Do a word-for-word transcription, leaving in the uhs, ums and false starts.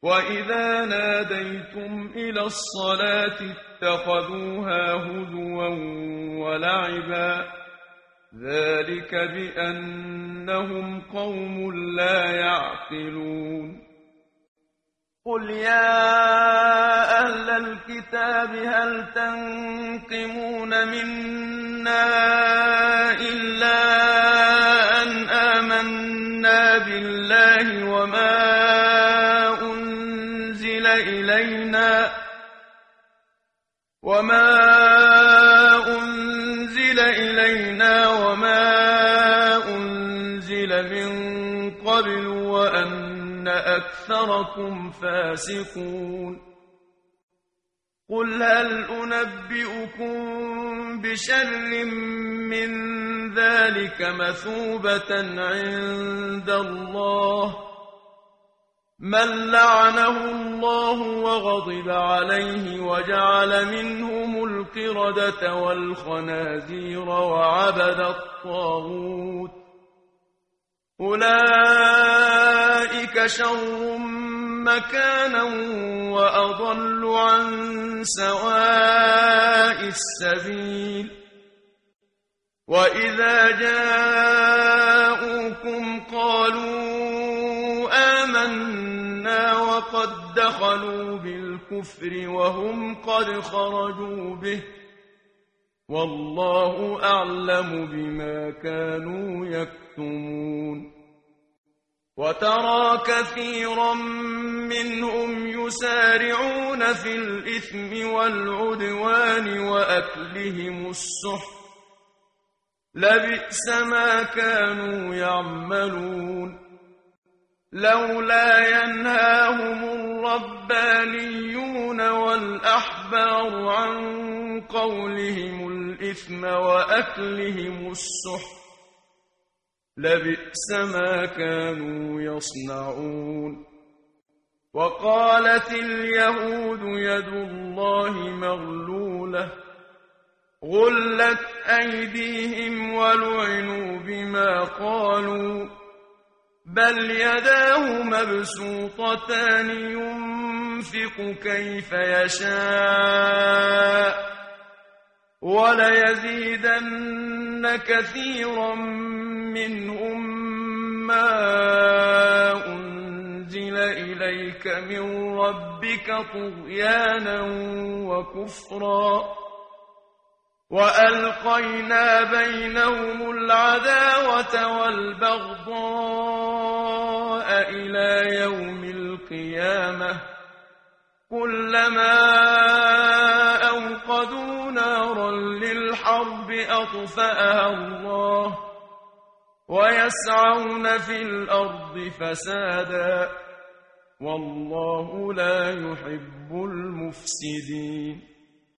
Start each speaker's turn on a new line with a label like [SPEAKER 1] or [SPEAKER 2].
[SPEAKER 1] وإذا ناديتم إلى الصلاة اتخذوها هزوا ولعبا ذلك بأنهم قوم لا يعقلون قل يا أهل الكتاب هل تنقمون منا إلا أن آمنا بالله وما أنزل إلينا وما أنزل إلينا وما أنزل من قبل وأن أكثركم فاسقون قل هل أنبئكم بشر من ذلك مثوبة عند الله من لعنه الله وغضب عليه وجعل منهم القردة والخنازير وعبد الطاغوت أولئك شر مكانا وأضل عن سواء السبيل وإذا جاءوكم قالوا آمنا وقد دخلوا بالكفر وهم قد خرجوا به والله أعلم بما كانوا يكتمون وترى كثيرا منهم يسارعون في الإثم والعدوان وأكلهم السحت لبئس ما كانوا يعملون لولا ينهاهم الربانيون والأحبار عن قولهم الإثم وأكلهم السحت لبئس ما كانوا يصنعون وقالت اليهود يد الله مغلولة غلت أيديهم ولعنوا بما قالوا بل يداه مبسوطتان ينفق كيف يشاء وليزيدن كثيرا منهم ما أنزل إليك من ربك طغيانا وكفرا وألقينا بينهم العداوة والبغضاء إلى يوم القيامة كلما أوقدوا نارا للحرب أطفأها الله ويسعون في الأرض فسادا والله لا يحب المفسدين